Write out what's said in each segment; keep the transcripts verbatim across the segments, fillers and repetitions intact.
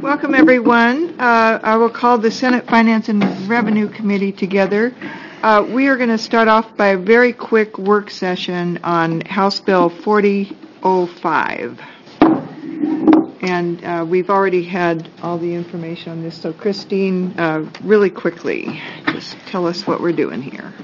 Welcome, everyone. Uh, I will call the Senate Finance and Revenue Committee together. Uh, we are going to start off by a very quick work session on House Bill forty oh five. And uh, we've already had all the information on this. So, Christine, uh, really quickly, just tell us what we're doing here.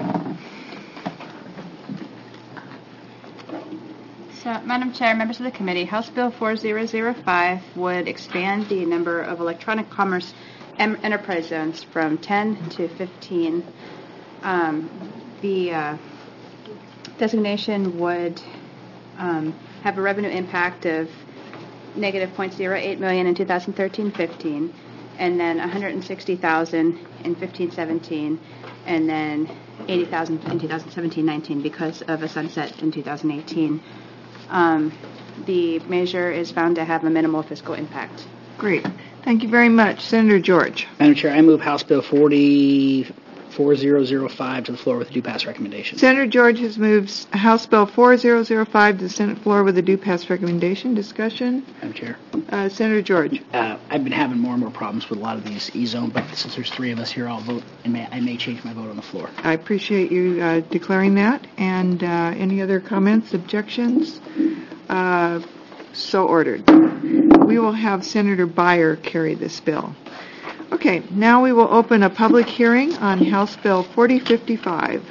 So, Madam Chair, members of the committee, House Bill forty oh five would expand the number of electronic commerce em- enterprise zones from ten to fifteen. Um, the uh, designation would um, have a revenue impact of negative zero point zero eight million in two thousand thirteen fifteen, and then one hundred sixty thousand in fifteen seventeen, and then eighty thousand in two thousand seventeen nineteen because of a sunset in two thousand eighteen. Um, the measure is found to have a minimal fiscal impact. Great. Thank you very much. Senator George. Madam Chair, I move House Bill forty oh five to the floor with a due pass recommendation. Senator George has moved House Bill forty oh five to the Senate floor with a due pass recommendation. Discussion? Madam Chair. Uh, Senator George. Uh, I've been having more and more problems with a lot of these E-zone, but since there's three of us here, I'll vote, and may, I may change my vote on the floor. I appreciate you uh, declaring that. And uh, any other comments, objections? Uh, so ordered. We will have Senator Beyer carry this bill. Okay, now we will open a public hearing on House Bill forty fifty-five.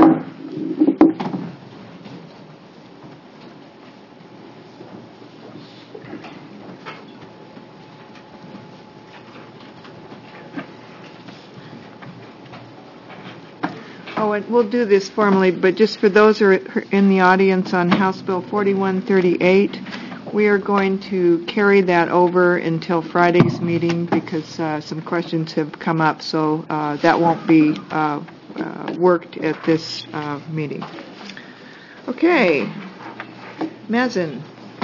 Oh, and we'll do this formally, but just for those who are in the audience on House Bill forty-one thirty-eight, we are going to carry that over until Friday's meeting because uh, some questions have come up, so uh, that won't be uh, uh, worked at this uh, meeting. Okay. Mazin.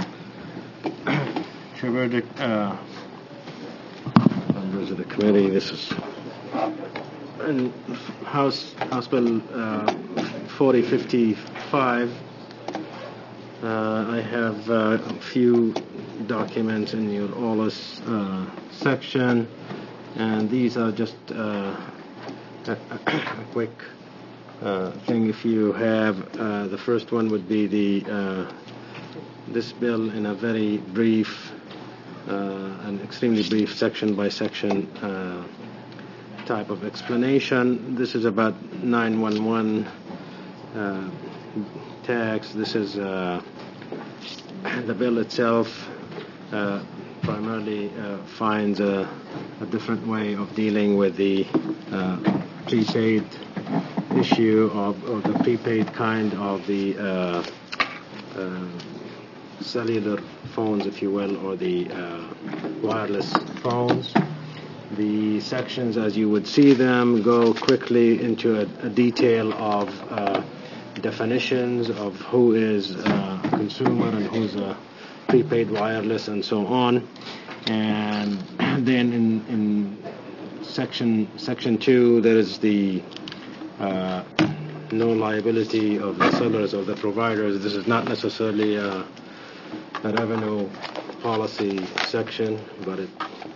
Chair Burdick, uh, members of the committee, this is in House, House Bill uh, forty fifty-five. Uh, I have uh, a few documents in your O L A S uh, section, and these are just uh, a, a quick uh, thing. If you have, uh, the first one would be the uh, this bill in a very brief, uh, an extremely brief section by section uh, type of explanation. This is about nine one one uh, tax. This is uh, the bill itself uh, primarily uh, finds a, a different way of dealing with the uh, prepaid issue of, or the prepaid kind of the uh, uh, cellular phones, if you will, or the uh, wireless phones. The sections, as you would see them, go quickly into a, a detail of uh, definitions of who is uh, a consumer and who's a prepaid wireless and so on. And then in, in section section two, there is the uh, no liability of the sellers or the providers. This is not necessarily a, a revenue policy section, but it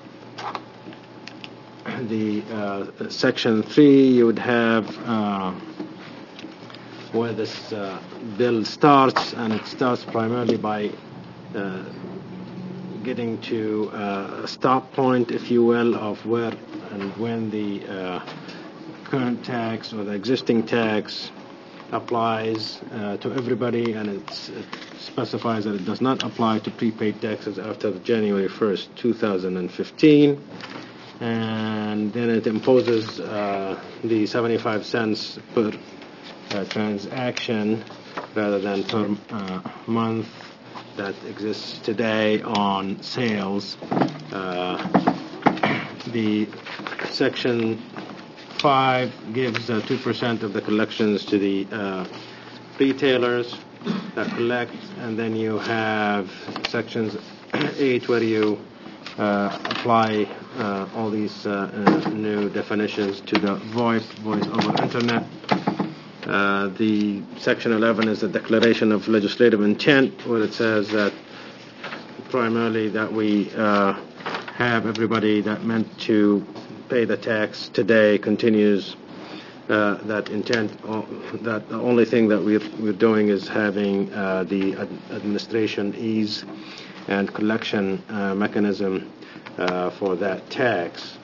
the uh, section three, you would have uh, where this uh, bill starts, and it starts primarily by uh, getting to uh, a stop point, if you will, of where and when the uh, current tax or the existing tax applies uh, to everybody, and it's, it specifies that it does not apply to prepaid taxes after January first, two thousand fifteen. And then it imposes uh, the seventy-five cents per uh, transaction rather than per uh, month that exists today on sales. Uh, the section five gives uh, two percent of the collections to the uh, retailers that collect, and then you have sections eight where you Uh, apply uh, all these uh, uh, new definitions to the VoIP, voice over internet. Uh, the section eleven is the declaration of legislative intent, where it says that primarily that we uh, have everybody that meant to pay the tax today continues uh, that intent. Uh, that the only thing that we're, we're doing is having uh, the ad- administration ease and collection uh, mechanism uh, for that tax.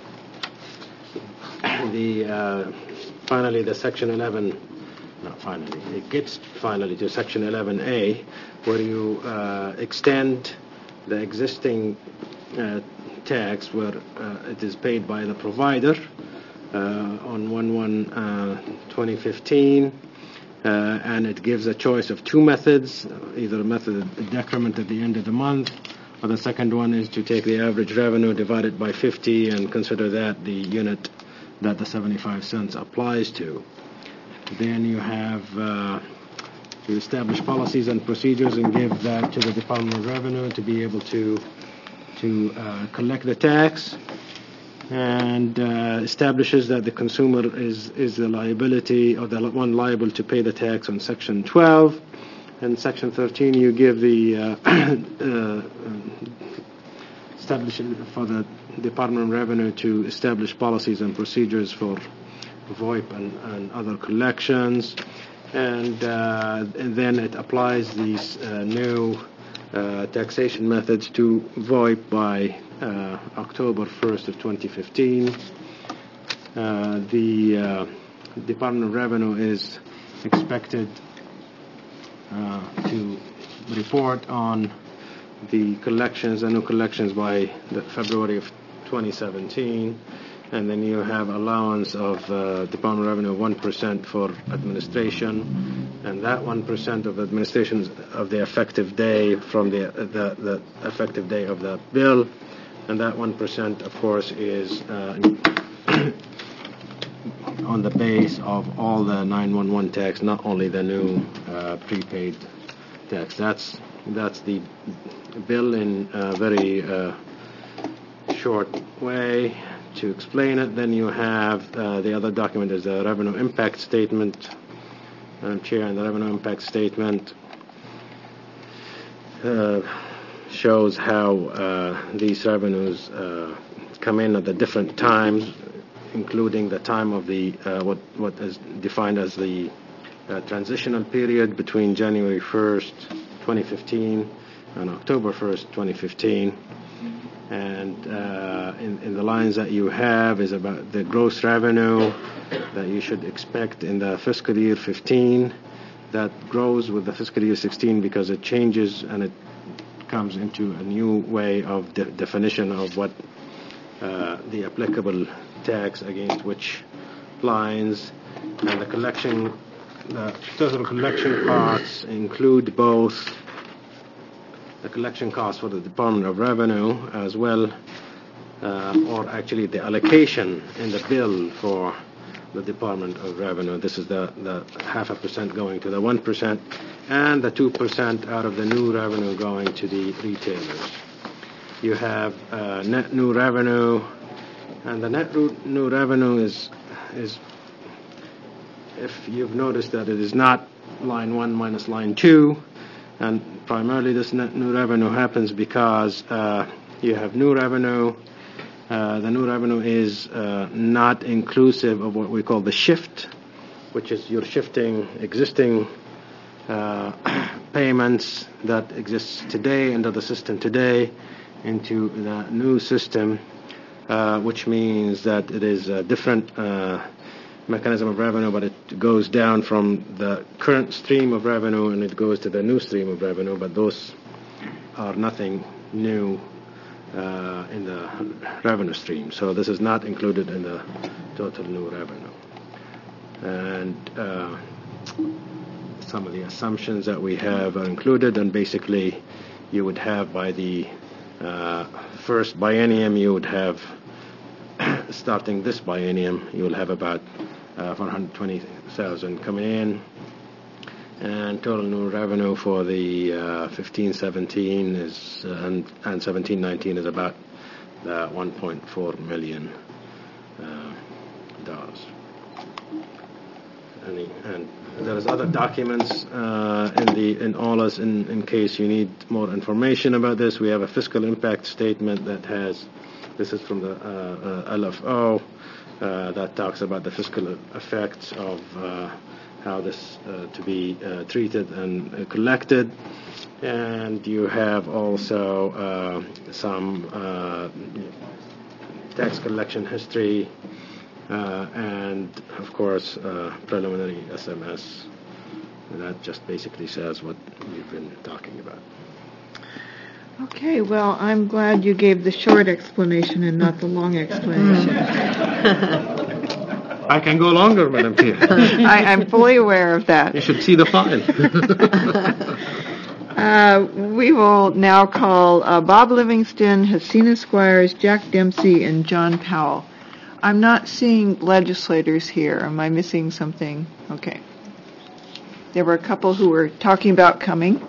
The uh, finally the Section eleven, not finally, it gets finally to Section eleven A, where you uh, extend the existing uh, tax where uh, it is paid by the provider uh, on one one twenty fifteen, uh, and it gives a choice of two methods, either a method of decrement at the end of the month, or the second one is to take the average revenue divided by fifty and consider that the unit that the seventy-five cents applies to. Then you have uh, to establish policies and procedures and give that to the Department of Revenue to be able to to uh, collect the tax, and uh, establishes that the consumer is is the liability or the one liable to pay the tax on Section twelve. And Section thirteen, you give the uh, uh, establish for the Department of Revenue to establish policies and procedures for VoIP and, and other collections, and, uh, and then it applies these uh, new uh, taxation methods to VoIP by uh, October first of twenty fifteen. Uh, the uh, Department of Revenue is expected uh, to report on the collections, the new collections, by the February of twenty seventeen, and then you have allowance of uh, Department of Revenue one percent for administration, and that one percent of administration of the effective day from the, the the effective day of the bill, and that one percent, of course, is uh, on the base of all the nine one one tax, not only the new uh, prepaid tax. That's that's the bill in a very uh, short way to explain it. Then you have uh, the other document is the revenue impact statement. Madam Chair, and the revenue impact statement uh, shows how uh, these revenues uh, come in at the different times, including the time of the uh, what what is defined as the uh, transitional period between January first, twenty fifteen, and October first, twenty fifteen. And uh, in, in the lines that you have is about the gross revenue that you should expect in the fiscal year fifteen. That grows with the fiscal year sixteen because it changes and it comes into a new way of de- definition of what uh, the applicable tax against which lines. And the collection, the total collection costs include both the collection costs for the Department of Revenue as well, uh, or actually the allocation in the bill for the Department of Revenue. This is the, the half a percent going to the one percent, and the two percent out of the new revenue going to the retailers. You have uh, net new revenue, and the net new revenue is, is, if you've noticed that it is not line one minus line two, and primarily this net new revenue happens because uh, you have new revenue. Uh, the new revenue is uh, not inclusive of what we call the shift, which is you're shifting existing uh, payments that exists today under the system today into the new system, uh, which means that it is a different uh, mechanism of revenue, but it goes down from the current stream of revenue and it goes to the new stream of revenue, but those are nothing new uh, in the revenue stream. So this is not included in the total new revenue. And uh, some of the assumptions that we have are included, and basically you would have by the uh, first biennium, you would have, starting this biennium, you will have about uh, four hundred twenty thousand coming in, and total new revenue for the uh, fifteen seventeen is uh, and, and seventeen nineteen is about uh, one point four million uh, dollars. And, and there's other documents uh, in the in OLAS in, in case you need more information about this. We have a fiscal impact statement that has This is from the uh, uh, L F O uh, that talks about the fiscal effects of uh, how this uh, to be uh, treated and uh, collected. And you have also uh, some uh, tax collection history uh, and, of course, uh, preliminary S M S. That just basically says what we've been talking about. Okay, well, I'm glad you gave the short explanation and not the long explanation. I can go longer, Madam Chair. I, I'm fully aware of that. You should see the file. uh, we will now call uh, Bob Livingston, Hasina Squires, Jack Dempsey, and John Powell. I'm not seeing legislators here. Am I missing something? Okay. There were a couple who were talking about coming.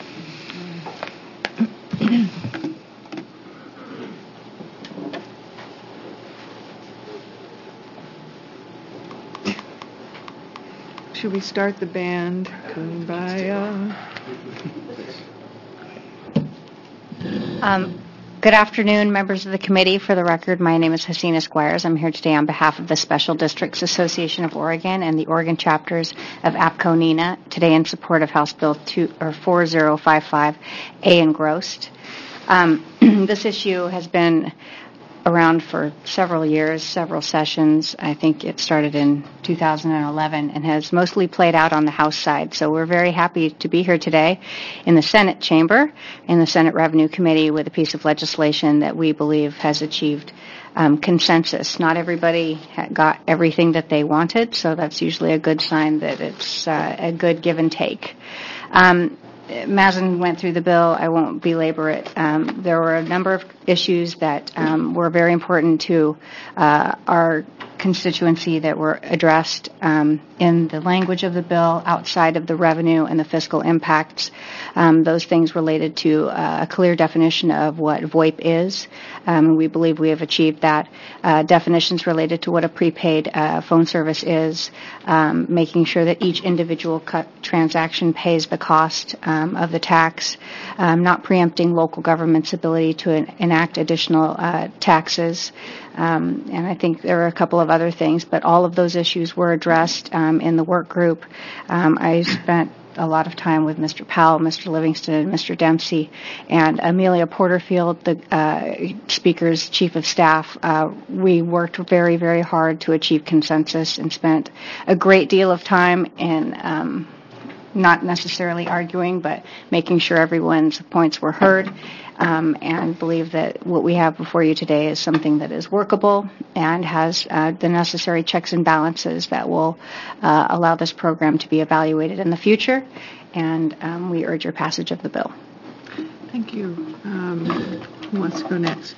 Should we start the band? Kumbaya. Um, good afternoon, members of the committee. For the record, my name is Hasina Squires. I'm here today on behalf of the Special Districts Association of Oregon and the Oregon chapters of APCO-NENA, today in support of House Bill two, or four zero five five A engrossed. Um, this issue has been around for several years, several sessions. I think it started in two thousand eleven and has mostly played out on the House side. So we're very happy to be here today in the Senate chamber, in the Senate Revenue Committee, with a piece of legislation that we believe has achieved um, consensus. Not everybody got everything that they wanted, so that's usually a good sign that it's uh, a good give and take. Um, Mazen went through the bill. I won't belabor it. Um, there were a number of issues that um, were very important to uh, our constituency that were addressed um, in the language of the bill, outside of the revenue and the fiscal impacts. Um, those things related to uh, a clear definition of what VoIP is. Um, we believe we have achieved that. Uh, definitions related to what a prepaid uh, phone service is, um, making sure that each individual cut transaction pays the cost um, of the tax, um, not preempting local government's ability to en- enact additional uh, taxes. Um, and I think there are a couple of other things, but all of those issues were addressed um, in the work group. Um, I spent a lot of time with Mister Powell, Mister Livingston, and Mister Dempsey, and Amelia Porterfield, the uh, Speaker's Chief of Staff. Uh, we worked very, very hard to achieve consensus and spent a great deal of time in um, not necessarily arguing, but making sure everyone's points were heard. Um, and believe that what we have before you today is something that is workable and has uh, the necessary checks and balances that will uh, allow this program to be evaluated in the future. And um, we urge your passage of the bill. Thank you. Um, who wants to go next?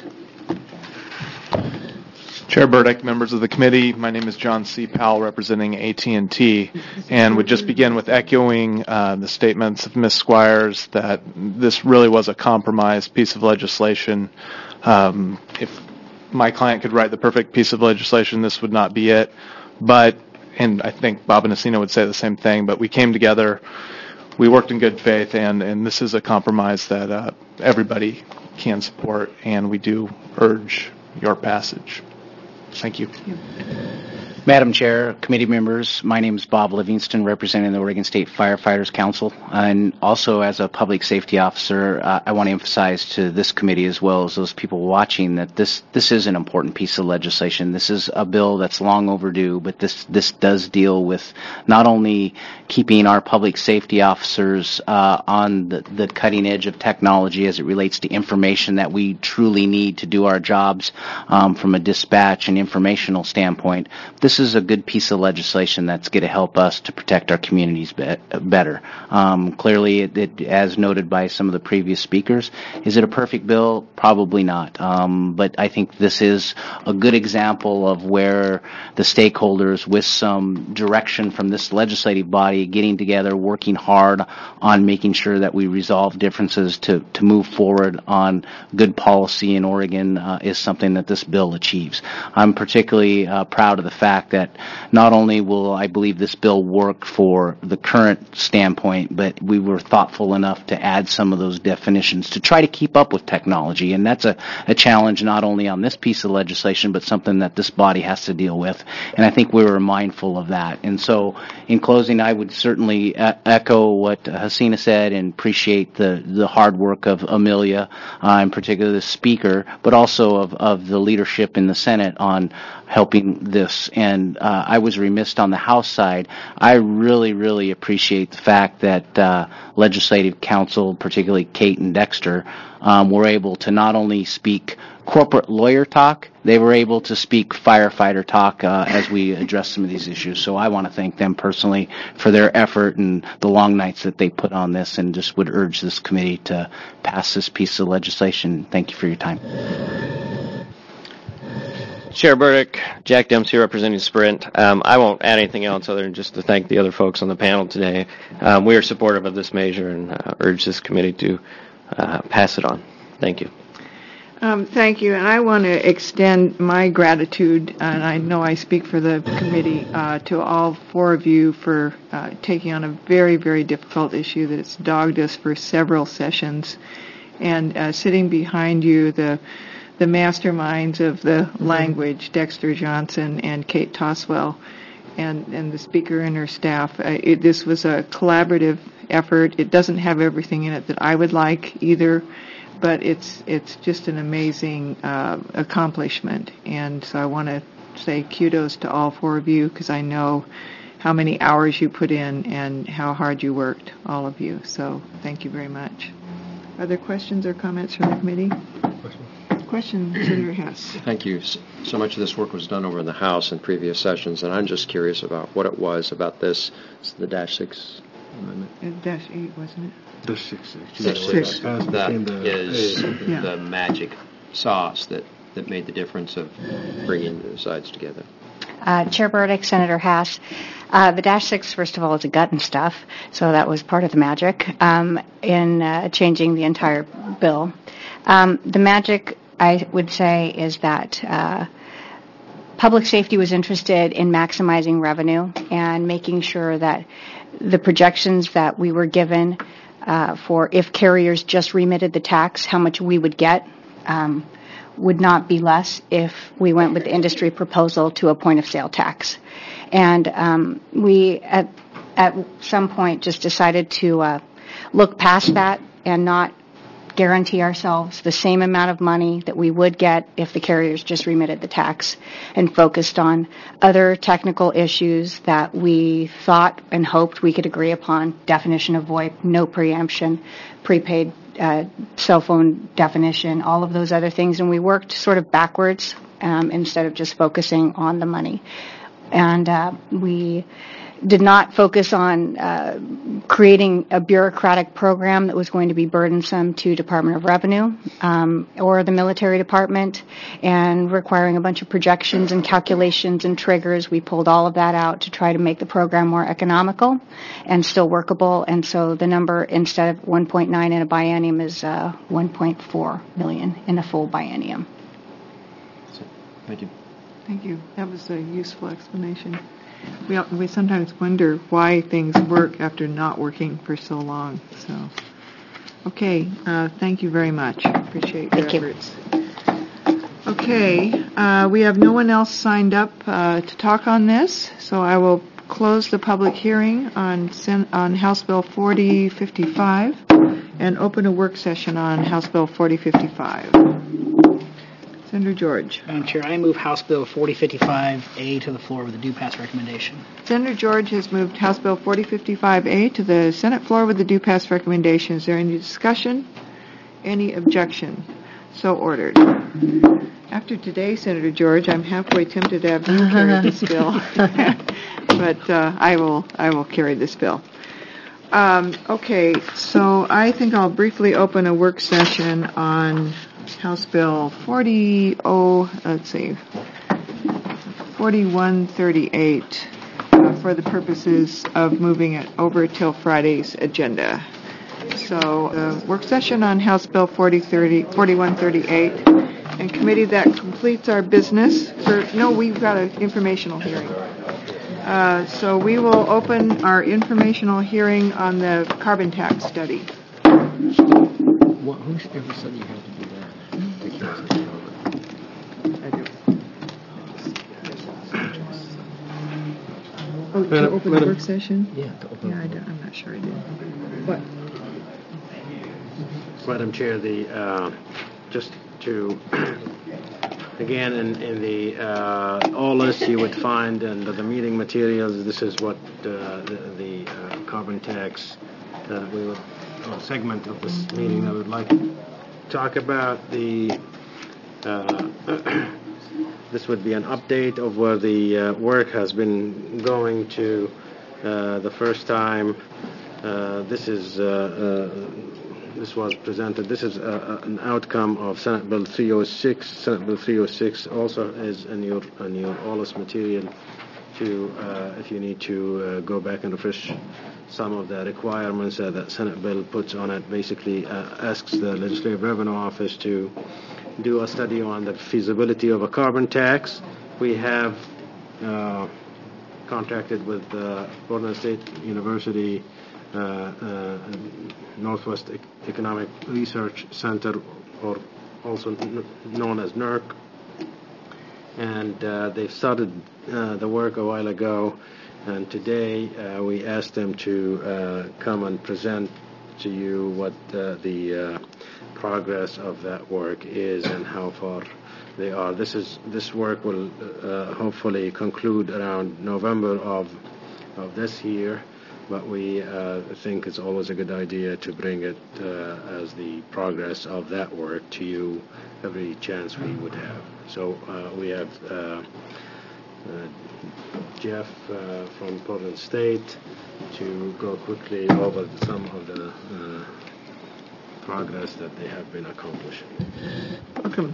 Chair Burdick, members of the committee, my name is John C. Powell, representing A T and T, and would just begin with echoing uh, the statements of Miz Squires that this really was a compromised piece of legislation. Um, if my client could write the perfect piece of legislation, this would not be it. But, and I think Bob and Hasina would say the same thing, but we came together, we worked in good faith, and, and this is a compromise that uh, everybody can support, and we do urge your passage. Thank you. Madam Chair, committee members, my name is Bob Livingston, representing the Oregon State Firefighters Council. And also as a public safety officer, uh, I want to emphasize to this committee as well as those people watching that this, this is an important piece of legislation. This is a bill that's long overdue, but this, this does deal with not only keeping our public safety officers uh, on the, the cutting edge of technology as it relates to information that we truly need to do our jobs um, from a dispatch and informational standpoint. This is a good piece of legislation that's going to help us to protect our communities be- better. Um, clearly, it, it, as noted by some of the previous speakers, is it a perfect bill? Probably not. Um, but I think this is a good example of where the stakeholders, with some direction from this legislative body, getting together, working hard on making sure that we resolve differences to, to move forward on good policy in Oregon uh, is something that this bill achieves. I'm particularly uh, proud of the fact fact that not only will I believe this bill work for the current standpoint, but we were thoughtful enough to add some of those definitions to try to keep up with technology. And that's a, a challenge not only on this piece of legislation, but something that this body has to deal with. And I think we were mindful of that. And so in closing, I would certainly uh, echo what Hasina said and appreciate the, the hard work of Amelia, uh, in particular the speaker, but also of, of the leadership in the Senate on helping this. And uh, I was remiss on the House side. I really, really appreciate the fact that uh, Legislative Counsel, particularly Kate and Dexter, um, were able to not only speak corporate lawyer talk, they were able to speak firefighter talk uh, as we address some of these issues. So I want to thank them personally for their effort and the long nights that they put on this, and just would urge this committee to pass this piece of legislation. Thank you for your time. Chair Burdick, Jack Dempsey representing Sprint. Um, I won't add anything else other than just to thank the other folks on the panel today. Um, we are supportive of this measure and uh, urge this committee to uh, pass it on. Thank you. Um, thank you, and I want to extend my gratitude, and I know I speak for the committee, uh, to all four of you for uh, taking on a very, very difficult issue that has dogged us for several sessions, and uh, sitting behind you, the the masterminds of the language, Dexter Johnson and Kate Toswell, and, and the speaker and her staff. Uh, it, this was a collaborative effort. It doesn't have everything in it that I would like either, but it's it's just an amazing uh, accomplishment. And so I want to say kudos to all four of you, because I know how many hours you put in and how hard you worked, all of you. So thank you very much. Are there questions or comments from the committee? Question. Question, Senator Hess. Thank you. So much of this work was done over in the House in previous sessions, and I'm just curious about what it was about this, the Dash six amendment. Uh, dash eight, wasn't it? Dash six. Dash six. That is Yeah. the magic sauce that, that made the difference of bringing the sides together. Uh, Chair Burdick, Senator Hass, uh, the Dash six, first of all, is a gut and stuff, so that was part of the magic um, in uh, changing the entire bill. Um, the magic, I would say, is that uh, public safety was interested in maximizing revenue and making sure that the projections that we were given uh, for if carriers just remitted the tax, how much we would get, um, would not be less if we went with the industry proposal to a point-of-sale tax. And um, we, at, at some point, just decided to uh, look past that and not guarantee ourselves the same amount of money that we would get if the carriers just remitted the tax, and focused on other technical issues that we thought and hoped we could agree upon: definition of VoIP, no preemption, prepaid uh, cell phone definition, all of those other things. And we worked sort of backwards um, instead of just focusing on the money. And uh, we did not focus on uh, creating a bureaucratic program that was going to be burdensome to Department of Revenue um, or the military department, and requiring a bunch of projections and calculations and triggers. We pulled all of that out to try to make the program more economical and still workable. And so the number, instead of one point nine in a biennium, is uh, one point four million in a full biennium. Thank you. Thank you. That was a useful explanation. We we sometimes wonder why things work after not working for so long. So, okay. Uh, thank you very much. Appreciate your Thank you. efforts. Okay. Uh, we have no one else signed up uh, to talk on this, so I will close the public hearing on Sen- on House Bill forty fifty-five and open a work session on House Bill forty fifty-five. Senator George. Madam Chair, I move House Bill forty fifty-five A to the floor with a due pass recommendation. Senator George has moved House Bill forty fifty-five A to the Senate floor with the due pass recommendation. Is there any discussion? Any objection? So ordered. After today, Senator George, I'm halfway tempted to have you carry this bill, but uh, I will. I will carry this bill. Um, okay, so I think I'll briefly open a work session on House Bill forty oh, let's see, forty-one thirty-eight uh, for the purposes of moving it over till Friday's agenda. So, uh, work session on House Bill forty thirty, forty-one thirty-eight, and committee, that completes our business. For, no, we've got an informational hearing. Uh, so we will open our informational hearing on the carbon tax study. What, who ever said you had to do that? I do. Oh, to Madam- open the Madam- work session? Yeah, to open. Yeah, I don't, I'm not sure I did. What? Madam Chair, the, uh, just to, again, in, in the, uh, all lists you would find under the meeting materials, this is what, uh, the, the uh, carbon tax, uh, we would, or segment of this meeting I would like to talk about. The, uh, this would be an update of where the uh, work has been going to. Uh, the first time, uh, this is, uh, uh, this was presented. This is uh, an outcome of Senate Bill three oh six. Senate Bill three oh six also is in your in your all this material. To uh, if you need to uh, go back and refresh some of the requirements uh, that Senate Bill puts on it. Basically, uh, asks the Legislative Revenue Office to do a study on the feasibility of a carbon tax. We have uh, contracted with uh, Portland State University. Uh, uh, Northwest E- Economic Research Center, or also n- known as N E R C, and uh, they started uh, the work a while ago, and today uh, we asked them to uh, come and present to you what uh, the uh, progress of that work is and how far they are. This is this work will uh, hopefully conclude around November of of this year. But we uh, think it's always a good idea to bring it uh, as the progress of that work to you every chance we would have. So uh, we have uh, uh, Jeff uh, from Portland State to go quickly over some of the uh, progress that they have been accomplishing. Welcome.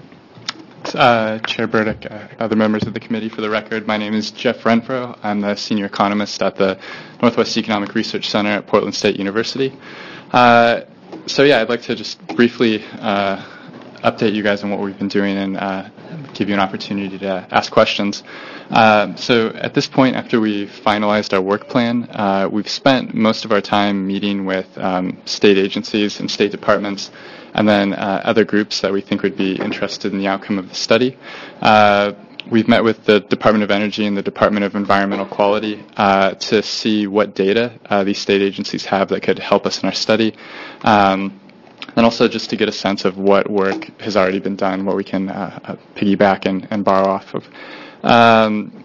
Uh, Chair Burdick, uh, other members of the committee, for the record, my name is Jeff Renfro. I'm the senior economist at the Northwest Economic Research Center at Portland State University. Uh, so yeah, I'd like to just briefly uh, update you guys on what we've been doing and uh, give you an opportunity to ask questions. Uh, so at this point, after we finalized our work plan, uh, we've spent most of our time meeting with um, state agencies and state departments, and then uh, other groups that we think would be interested in the outcome of the study. Uh, we've met with the Department of Energy and the Department of Environmental Quality uh, to see what data uh, these state agencies have that could help us in our study. Um, and also just to get a sense of what work has already been done, what we can uh, uh, piggyback and, and borrow off of. Um,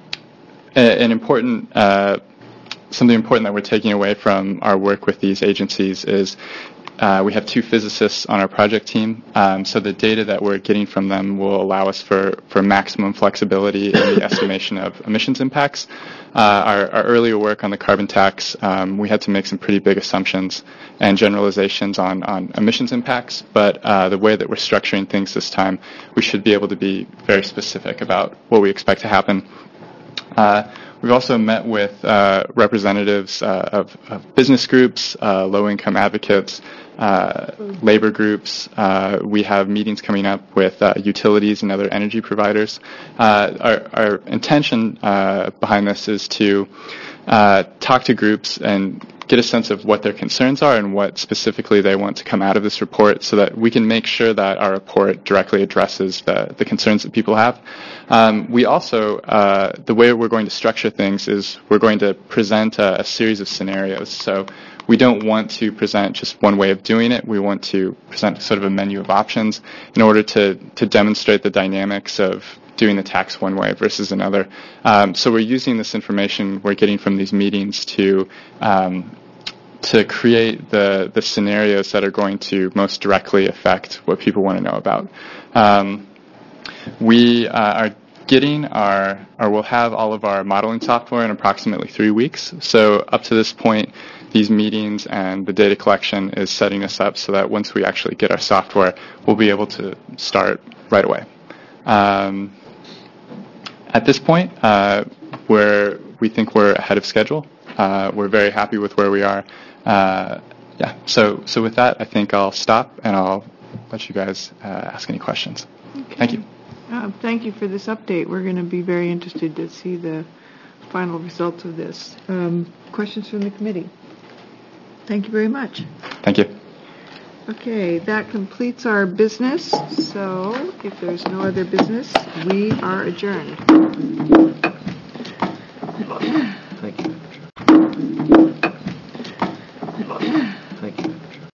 an important, uh, something important that we're taking away from our work with these agencies is Uh, we have two physicists on our project team, um, so the data that we're getting from them will allow us for, for maximum flexibility in the estimation of emissions impacts. Uh, our, our earlier work on the carbon tax, um, we had to make some pretty big assumptions and generalizations on, on emissions impacts, but uh, the way that we're structuring things this time, we should be able to be very specific about what we expect to happen. Uh, We've also met with uh, representatives uh, of, of business groups, uh, low-income advocates, uh, labor groups. Uh, we have meetings coming up with uh, utilities and other energy providers. Uh, our, our intention uh, behind this is to uh, talk to groups and get a sense of what their concerns are and what specifically they want to come out of this report so that we can make sure that our report directly addresses the, the concerns that people have. Um, we also, uh, the way we're going to structure things is we're going to present a, a series of scenarios. So we don't want to present just one way of doing it. We want to present sort of a menu of options in order to, to demonstrate the dynamics of doing the tax one way versus another. Um, so we're using this information we're getting from these meetings to um, to create the, the scenarios that are going to most directly affect what people want to know about. Um, we uh, are getting our, or we'll have all of our modeling software in approximately three weeks. So up to this point, these meetings and the data collection is setting us up so that once we actually get our software, we'll be able to start right away. Um, at this point, uh, we're, we think we're ahead of schedule. Uh, we're very happy with where we are. Uh, yeah, so so with that, I think I'll stop and I'll let you guys uh, ask any questions. Thank you. Uh, thank you for this update. We're going to be very interested to see the final results of this. Um, questions from the committee? Thank you very much. Thank you. Okay, that completes our business. So if there's no other business, we are adjourned.